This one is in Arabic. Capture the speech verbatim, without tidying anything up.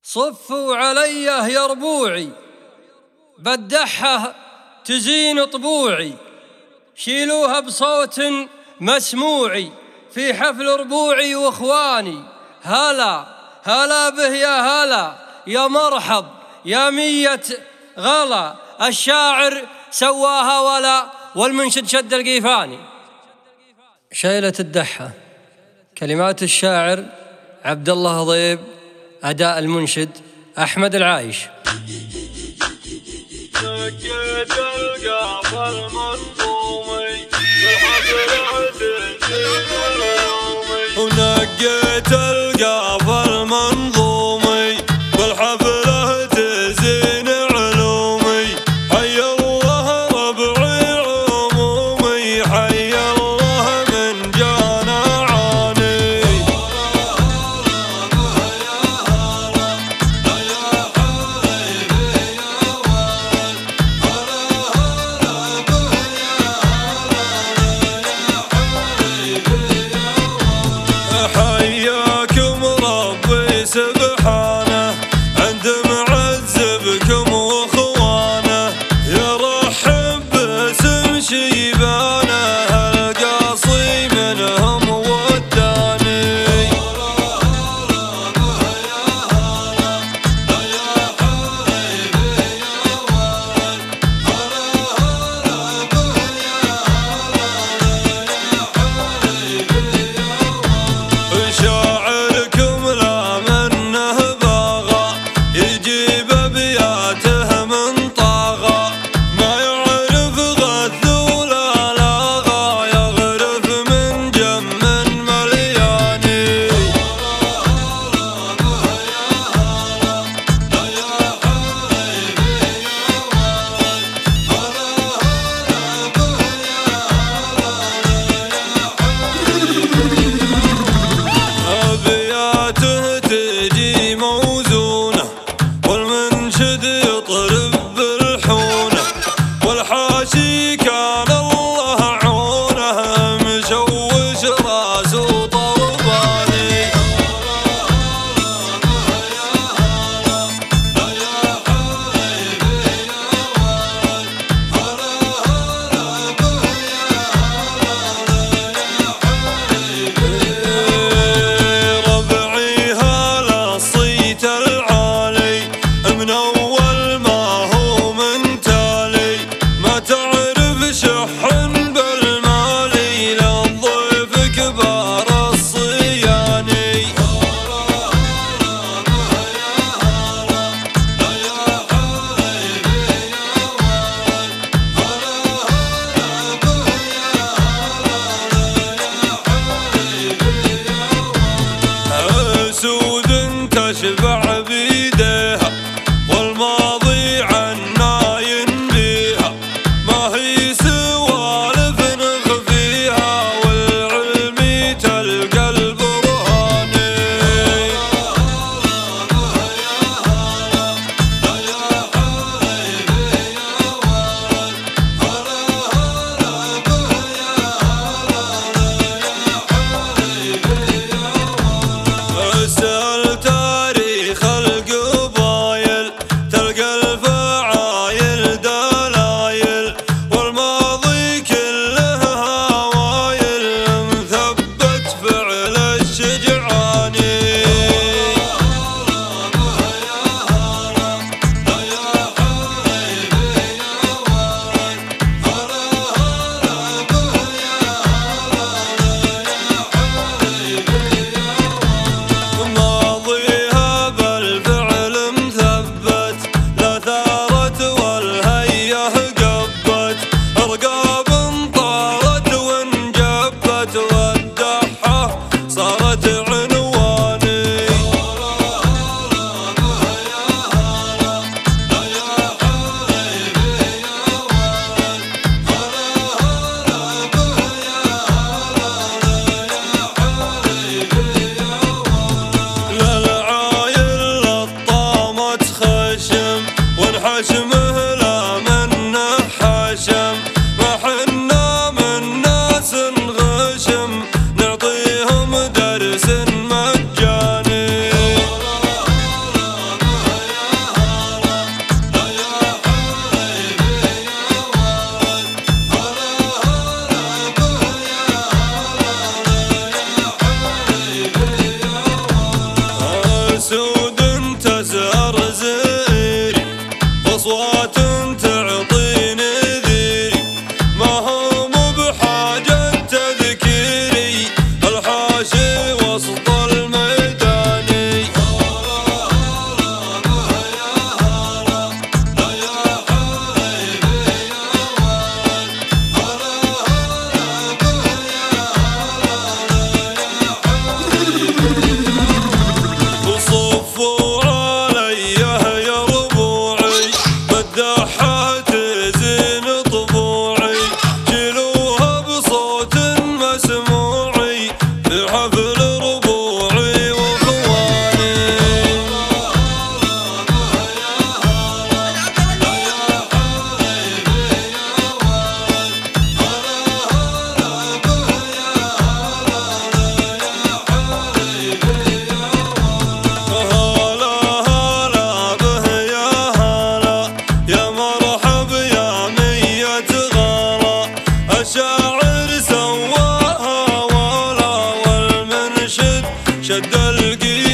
صفوا عليه يا ربوعي، بدحه تزين طبوعي، شيلوها بصوت مسموعي في حفل ربوعي واخواني. هلا هلا به يا هلا، يا مرحب يا مية غلا، الشاعر سواها ولا والمنشد شد القيفاني. شيلة الدحة، كلمات الشاعر عبد الله ضيب، أداء المنشد أحمد العايش. نقيت القاف المنظومي بالحفل تزين علومي، ونقيت القاف المنظومي بالحفل تزين علومي. حي الله ربعي عمومي، حي الله من جانا عاني. حياكم ربي سبحانه عند معذبكم واخوانه، يرحب باسم شيبانه القاصي منهم وداني. شاعركم لا منه باغى، يجيب ابياته من طاغى، ما يعرف غث ولا لاغى، يغرف من جم ملياني. أبياته تجي موزونة، والمنشد يطرب بالحونة، والحاشي كان الله عونه مشوش راس وطرباني. ربعي هلا الصيت العالي، من أول ما هو من تالي، ما تعرف شح بالمالي، للضيف كبار الصياني. سود تشبع بيديها، والماضي عنا ينبيها، ما هي سوالف نخفيها، والعلم تلقى البرهاني. اسأل تاريخ شد القيد